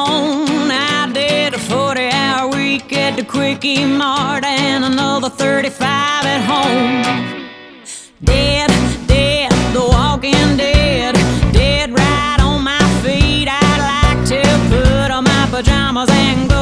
home. I did a 40-hour week at the Quickie Mart and another 35 at home. Dead, dead, the walking dead. Dead right on my feet. I'd like to put on my pajamas and go